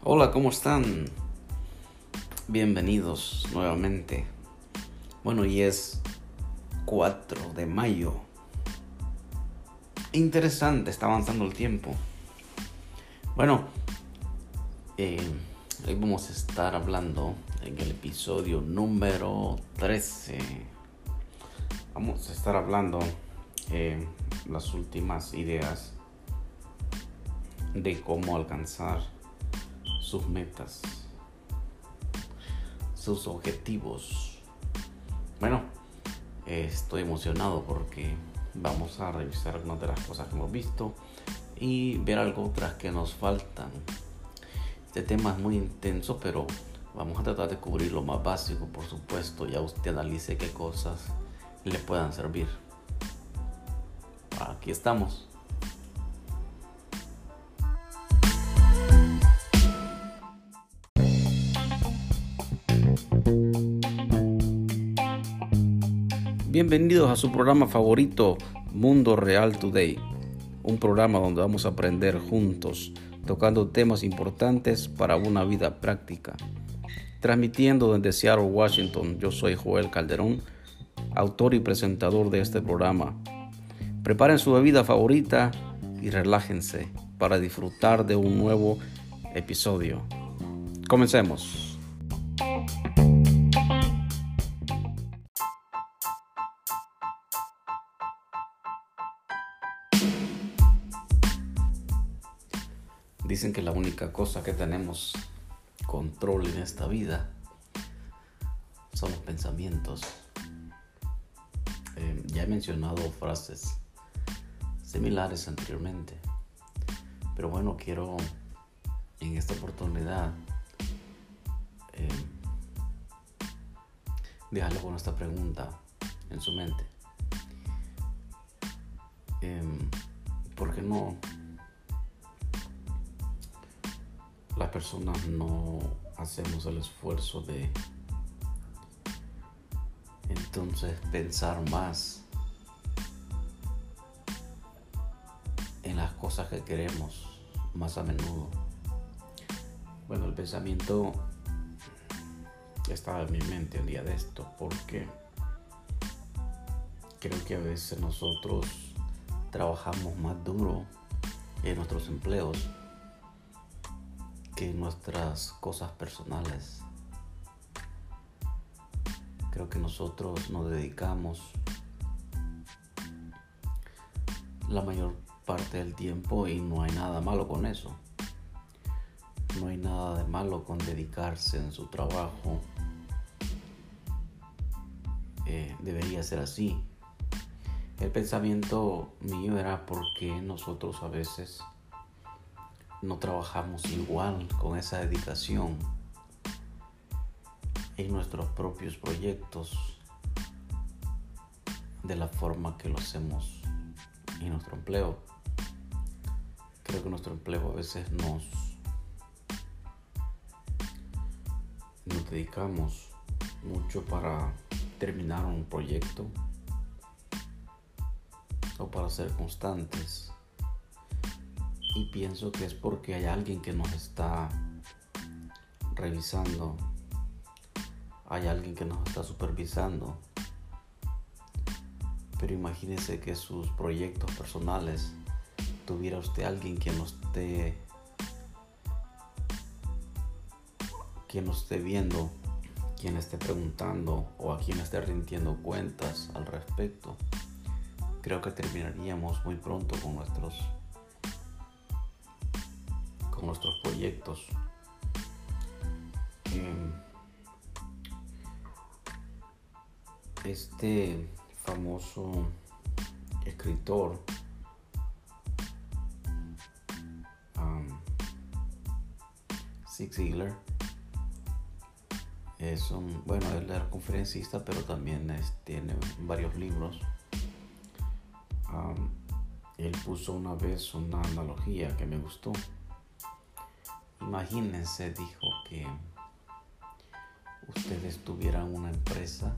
Hola, ¿cómo están? Bienvenidos nuevamente. Bueno, y es 4 de mayo. Interesante, está avanzando el tiempo. Bueno, hoy vamos a estar hablando en el episodio número 13. Vamos a estar hablando las últimas ideas de cómo alcanzar sus metas, sus objetivos. Bueno, estoy emocionado porque vamos a revisar algunas de las cosas que hemos visto y ver algo otras que nos faltan. Este tema es muy intenso, pero vamos a tratar de cubrir lo más básico, por supuesto. Ya usted analice qué cosas le puedan servir. Aquí estamos. Bienvenidos a su programa favorito, Mundo Real Today, un programa donde vamos a aprender juntos, tocando temas importantes para una vida práctica. Transmitiendo desde Seattle, Washington, yo soy Joel Calderón, autor y presentador de este programa. Preparen su bebida favorita y relájense para disfrutar de un nuevo episodio. Comencemos. Dicen que la única cosa que tenemos control en esta vida son los pensamientos. Ya he mencionado frases similares anteriormente, pero bueno, quiero en esta oportunidad dejarle con esta pregunta en su mente. ¿Por qué no las personas no hacemos el esfuerzo de entonces pensar más en las cosas que queremos más a menudo? Bueno, el pensamiento estaba en mi mente el día de esto porque creo que a veces nosotros trabajamos más duro en nuestros empleos que en nuestras cosas personales. Creo que nosotros nos dedicamos la mayor parte del tiempo y no hay nada malo con eso. No hay nada de malo con dedicarse en su trabajo. Debería ser así. El pensamiento mío era por qué nosotros a veces no trabajamos igual con esa dedicación en nuestros propios proyectos de la forma que lo hacemos en nuestro empleo. Creo que nuestro empleo a veces nos dedicamos mucho para terminar un proyecto o para ser constantes, y pienso que es porque hay alguien que nos está revisando, hay alguien que nos está supervisando. Pero imagínese que sus proyectos personales tuviera usted alguien que no esté viendo, quien esté preguntando o a quien esté rindiendo cuentas al respecto. Creo que terminaríamos muy pronto con nuestros proyectos. Este famoso escritor Zig Ziglar él era conferencista, pero también tiene varios libros. Él puso una vez una analogía que me gustó. Imagínense, dijo, que ustedes tuvieran una empresa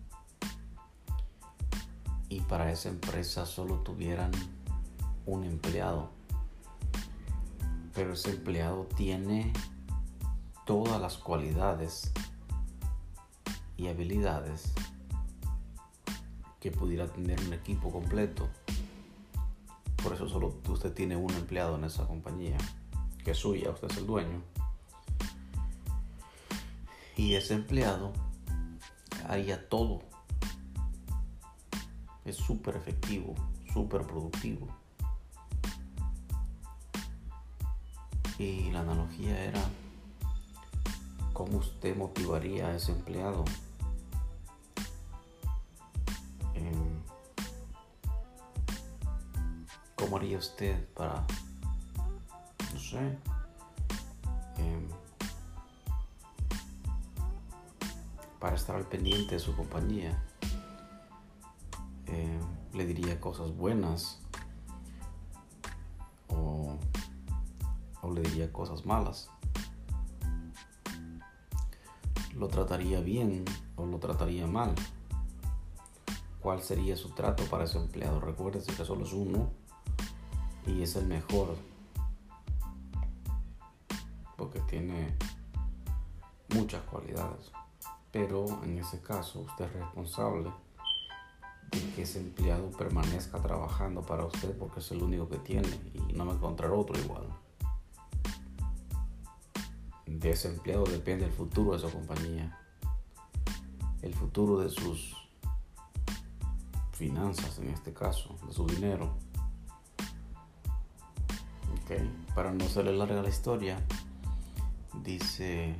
y para esa empresa solo tuvieran un empleado, pero ese empleado tiene todas las cualidades y habilidades que pudiera tener un equipo completo. Por eso solo usted tiene un empleado en esa compañía, que es suya, usted es el dueño. Y ese empleado haría todo. Es súper efectivo, súper productivo. Y la analogía era cómo usted motivaría a ese empleado. ¿Cómo haría usted para, no sé, para estar al pendiente de su compañía? Le diría cosas buenas o le diría cosas malas. ¿Lo trataría bien o lo trataría mal? ¿Cuál sería su trato para ese empleado? Recuérdese que solo es uno y es el mejor, porque tiene muchas cualidades. Pero en ese caso usted es responsable de que ese empleado permanezca trabajando para usted, porque es el único que tiene y no va a encontrar otro igual. De ese empleado depende el futuro de su compañía, el futuro de sus finanzas, en este caso, de su dinero. Para no hacerle larga la historia, dice: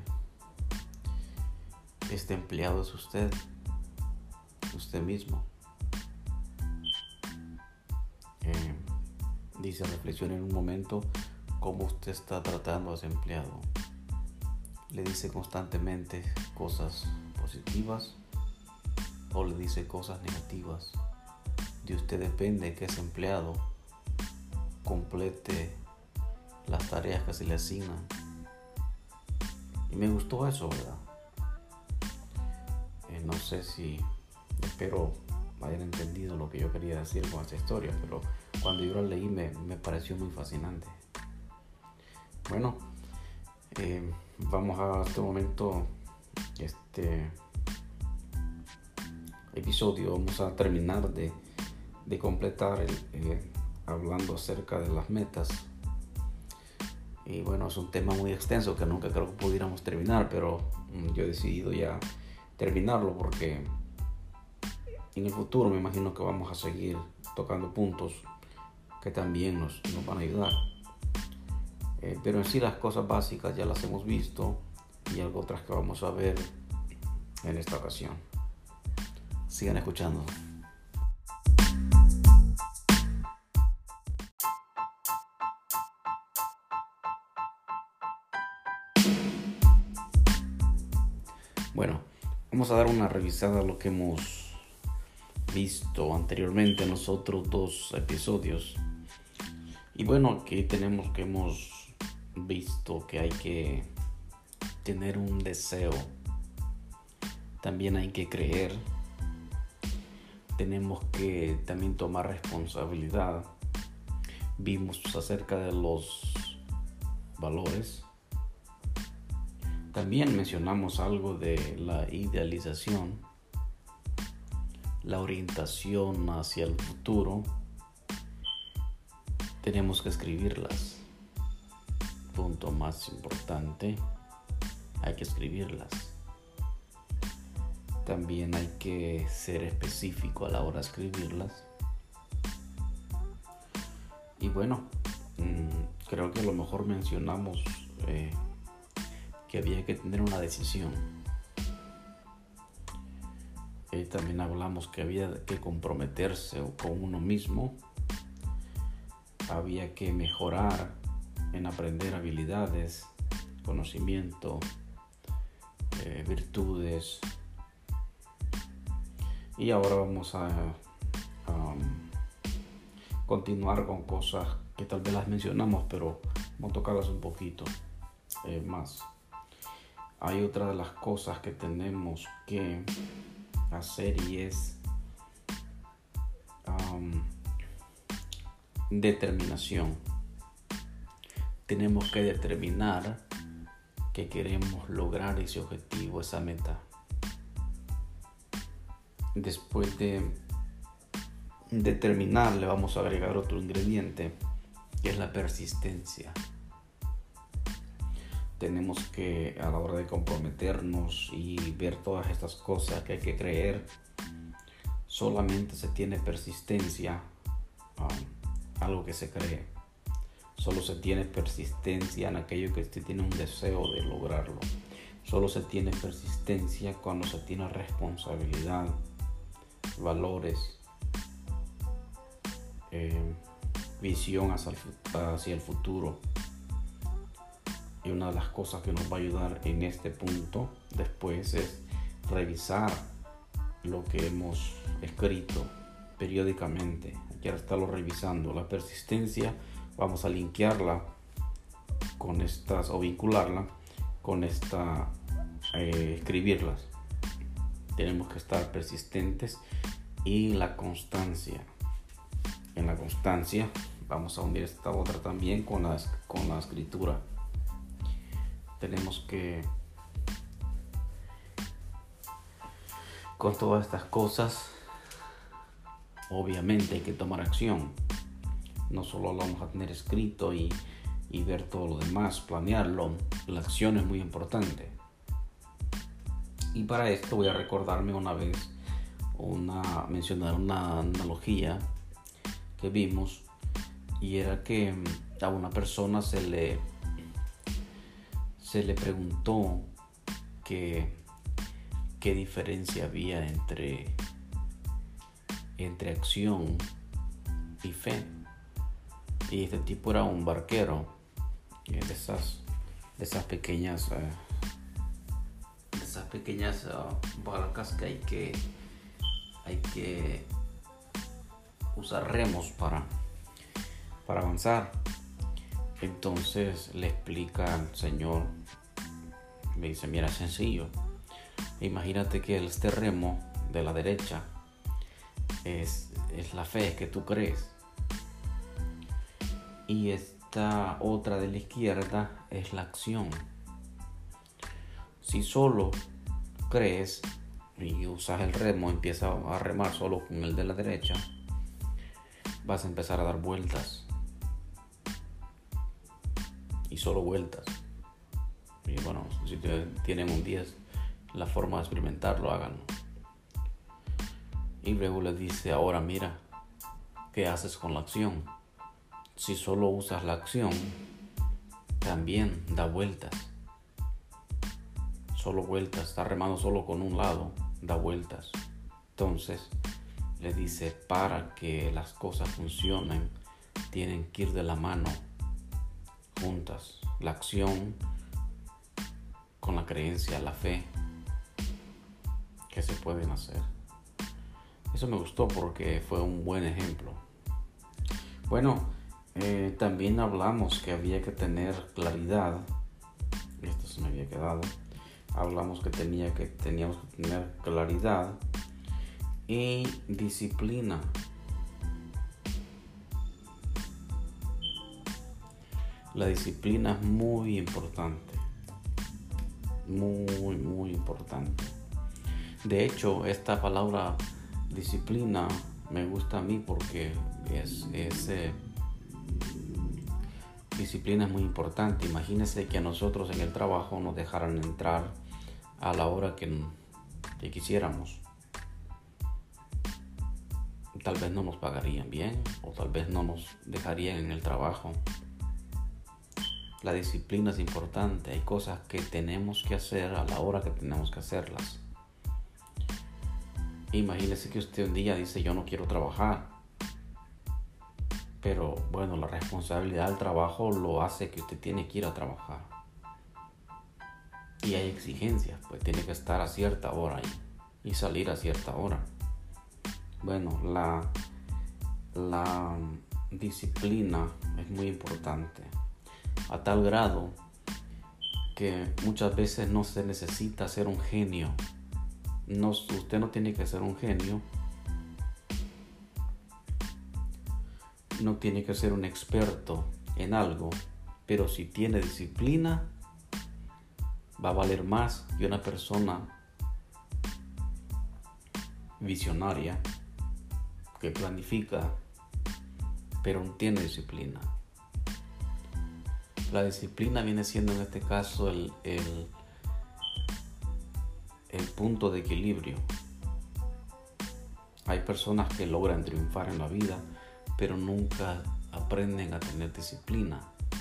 este empleado es usted mismo. Dice: reflexione en un momento cómo usted está tratando a ese empleado. ¿Le dice constantemente cosas positivas o le dice cosas negativas? De usted depende que ese empleado complete las tareas que se le asignan. Y me gustó eso, ¿verdad? No sé si, espero hayan entendido lo que yo quería decir con esta historia, pero cuando yo la leí me pareció muy fascinante. Bueno, vamos a este momento, este episodio, vamos a terminar de completar hablando acerca de las metas. Y bueno, es un tema muy extenso que nunca creo que pudiéramos terminar, pero yo he decidido ya terminarlo porque en el futuro me imagino que vamos a seguir tocando puntos que también nos van a ayudar. Pero en sí las cosas básicas ya las hemos visto y algo otras que vamos a ver en esta ocasión. Sigan escuchando. Bueno, vamos a dar una revisada a lo que hemos visto anteriormente en los otros 2 episodios. Y bueno, aquí hemos visto que hay que tener un deseo, también hay que creer, tenemos que también tomar responsabilidad. Vimos acerca de los valores. También mencionamos algo de la idealización, la orientación hacia el futuro. Tenemos que escribirlas. Punto más importante, hay que escribirlas. También hay que ser específico a la hora de escribirlas. Y bueno, creo que a lo mejor mencionamos que había que tener una decisión. También hablamos que había que comprometerse con uno mismo. Había que mejorar en aprender habilidades, conocimiento, virtudes. Y ahora vamos a continuar con cosas que tal vez las mencionamos, pero vamos a tocarlas un poquito más. Hay otra de las cosas que tenemos que hacer y es determinación. Tenemos que determinar que queremos lograr ese objetivo, esa meta. Después de terminar, le vamos a agregar otro ingrediente, que es la persistencia. Tenemos que, a la hora de comprometernos y ver todas estas cosas que hay que creer, solamente se tiene persistencia, algo que se cree. Solo se tiene persistencia en aquello que usted tiene un deseo de lograrlo. Solo se tiene persistencia cuando se tiene responsabilidad, valores, visión hacia el futuro. Y una de las cosas que nos va a ayudar en este punto después es revisar lo que hemos escrito periódicamente. Hay que estarlo revisando. La persistencia vamos a linkearla con estas, o vincularla con esta, escribirlas. Tenemos que estar persistentes. Y la constancia. En la constancia vamos a unir esta otra también con la escritura. Tenemos que, con todas estas cosas, obviamente hay que tomar acción. No solo lo vamos a tener escrito y ver todo lo demás, planearlo. La acción es muy importante. Y para esto voy a recordarme una vez, mencionar una analogía que vimos, y era que a una persona se le preguntó qué diferencia había entre acción y fe. Y este tipo era un barquero de esas pequeñas barcas que hay que usar remos para avanzar. Entonces le explica al Señor, me dice: mira, es sencillo. Imagínate que este remo de la derecha es la fe que tú crees, y esta otra de la izquierda es la acción. Si solo crees y usas el remo, empiezas a remar solo con el de la derecha, vas a empezar a dar vueltas y solo vueltas. Y bueno, si tienen un día la forma de experimentarlo, háganlo. Y luego le dice: ahora mira, ¿qué haces con la acción? Si solo usas la acción, también da vueltas. Solo vueltas, está remando solo con un lado, da vueltas. Entonces le dice: para que las cosas funcionen, tienen que ir de la mano, juntas. La acción con la creencia, la fe que se pueden hacer. Eso me gustó porque fue un buen ejemplo. Bueno, también hablamos que había que tener claridad. Esto se me había quedado. Hablamos que teníamos que tener claridad y disciplina. La disciplina es muy importante. Muy, muy importante. De hecho, esta palabra disciplina me gusta a mí porque disciplina es muy importante. Imagínense que a nosotros en el trabajo nos dejaran entrar a la hora que quisiéramos. Tal vez no nos pagarían bien, o tal vez no nos dejarían en el trabajo. La disciplina es importante. Hay cosas que tenemos que hacer a la hora que tenemos que hacerlas. Imagínese que usted un día dice: yo no quiero trabajar. Pero bueno, la responsabilidad del trabajo lo hace que usted tiene que ir a trabajar. Y hay exigencias, pues tiene que estar a cierta hora y salir a cierta hora. Bueno, la disciplina es muy importante, a tal grado que muchas veces no se necesita ser un genio. Usted no tiene que ser un genio, no tiene que ser un experto en algo, pero si tiene disciplina, va a valer más que una persona visionaria que planifica pero no tiene disciplina. La disciplina viene siendo en este caso el punto de equilibrio. Hay personas que logran triunfar en la vida, pero nunca aprenden a tener disciplina.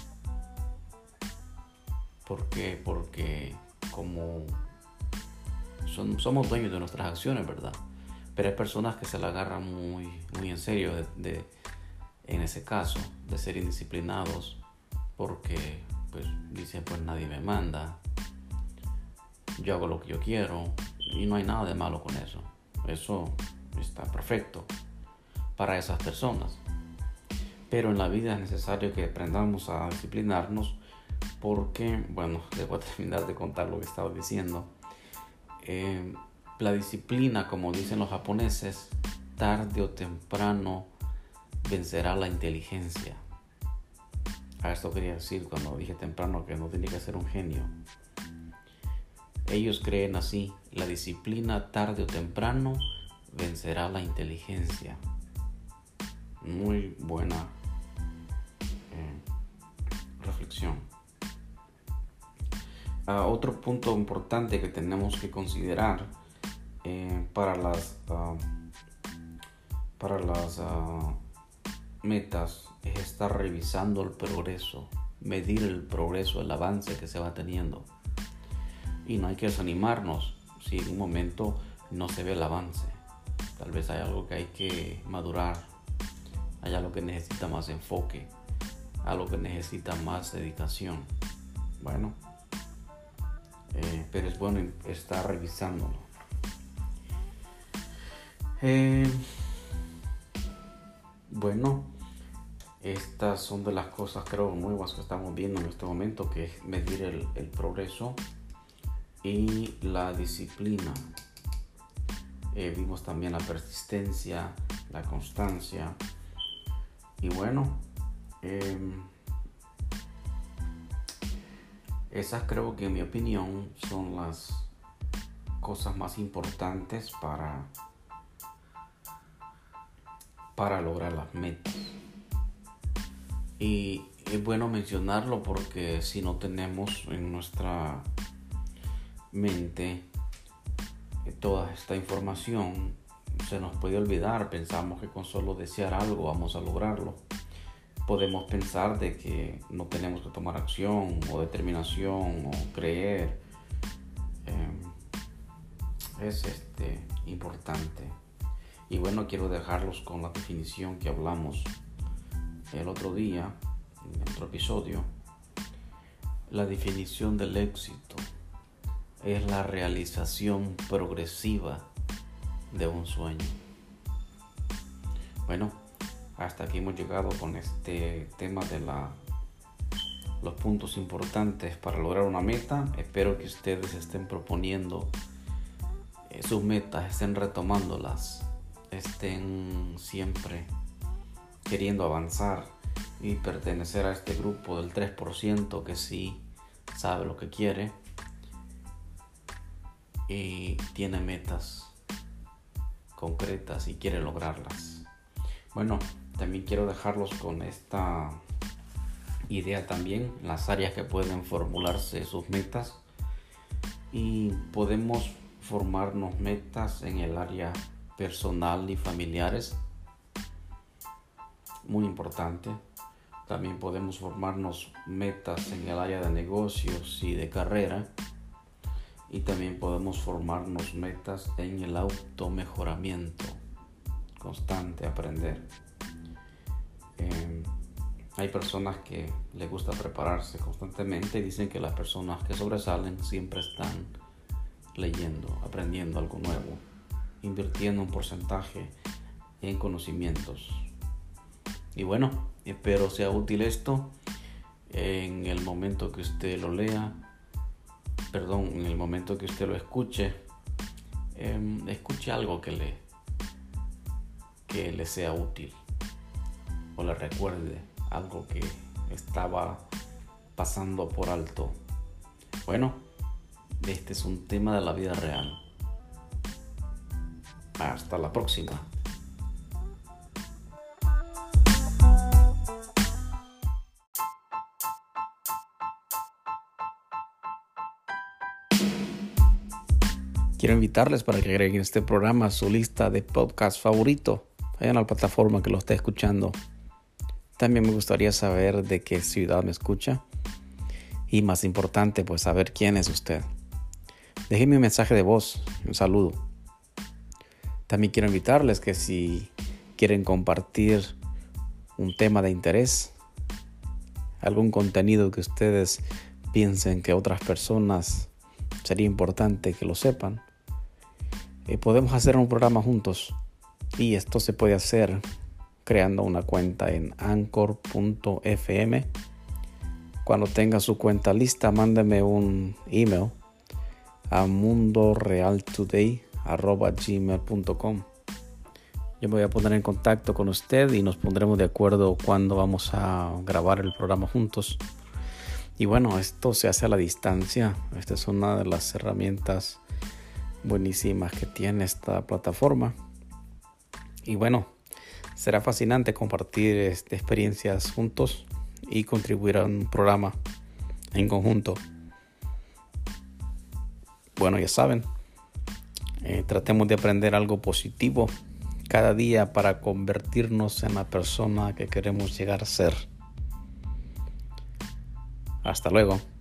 ¿Por qué? Porque como somos dueños de nuestras acciones, ¿verdad? Pero hay personas que se la agarran muy en serio en ese caso, de ser indisciplinados, porque pues dicen, pues nadie me manda, yo hago lo que yo quiero, y no hay nada de malo con eso. Eso está perfecto para esas personas. Pero en la vida es necesario que aprendamos a disciplinarnos, porque, bueno, debo terminar de contar lo que estaba diciendo. La disciplina, como dicen los japoneses, tarde o temprano vencerá la inteligencia. A esto quería decir cuando dije temprano que no tiene que ser un genio. Ellos creen así: la disciplina tarde o temprano vencerá la inteligencia. Muy buena reflexión. Otro punto importante que tenemos que considerar para las metas es estar revisando el progreso, medir el progreso, el avance que se va teniendo. Y no hay que desanimarnos si en un momento no se ve el avance. Tal vez hay algo que hay que madurar, hay algo que necesita más enfoque, algo que necesita más dedicación. Bueno, pero es bueno estar revisándolo. Bueno, estas son de las cosas, creo, nuevas que estamos viendo en este momento, que es medir el progreso y la disciplina. Vimos también la persistencia, la constancia. Y bueno, esas creo que en mi opinión son las cosas más importantes para lograr las metas. Y es bueno mencionarlo porque si no tenemos en nuestra mente toda esta información, se nos puede olvidar. Pensamos que con solo desear algo vamos a lograrlo. Podemos pensar de que no tenemos que tomar acción o determinación o creer. Es importante. Y bueno, quiero dejarlos con la definición que hablamos el otro día, en otro episodio. La definición del éxito es la realización progresiva de un sueño. Bueno, hasta aquí hemos llegado con este tema de los puntos importantes para lograr una meta. Espero que ustedes estén proponiendo sus metas, estén retomándolas, estén siempre queriendo avanzar y pertenecer a este grupo del 3% que sí sabe lo que quiere y tiene metas concretas y quiere lograrlas. Bueno, también quiero dejarlos con esta idea también, las áreas que pueden formularse sus metas, y podemos formarnos metas en el área personal y familiares, muy importante. También podemos formarnos metas en el área de negocios y de carrera, y también podemos formarnos metas en el automejoramiento constante, aprender. Hay personas que les gusta prepararse constantemente y dicen que las personas que sobresalen siempre están leyendo, aprendiendo algo nuevo, invirtiendo un porcentaje en conocimientos. Y bueno, espero sea útil esto en el momento que usted lo lea, en el momento que usted lo escuche. Escuche algo que le sea útil o le recuerde algo que estaba pasando por alto. Bueno, Este es un tema de la vida real. Hasta la próxima. Quiero invitarles para que agreguen este programa a su lista de podcast favorito. Vayan a la plataforma que lo esté escuchando. También me gustaría saber de qué ciudad me escucha. Y más importante, pues saber quién es usted. Déjenme un mensaje de voz, un saludo. También quiero invitarles que si quieren compartir un tema de interés, algún contenido que ustedes piensen que otras personas sería importante que lo sepan, podemos hacer un programa juntos. Y esto se puede hacer creando una cuenta en anchor.fm. Cuando tenga su cuenta lista, mándeme un email a mundorealtoday@gmail.com. Yo me voy a poner en contacto con usted y nos pondremos de acuerdo cuándo vamos a grabar el programa juntos. Y bueno, esto se hace a la distancia. Esta es una de las herramientas buenísimas que tiene esta plataforma. Y bueno, será fascinante compartir experiencias juntos y contribuir a un programa en conjunto. Bueno, ya saben, tratemos de aprender algo positivo cada día para convertirnos en la persona que queremos llegar a ser. Hasta luego.